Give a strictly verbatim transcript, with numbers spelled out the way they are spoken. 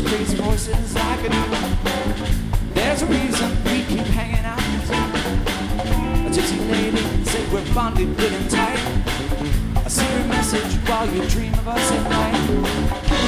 crazy voices like I do. There's a reason we keep hanging out. A gypsy lady said we're bonded good and tight. A secret message while you dream of us at night.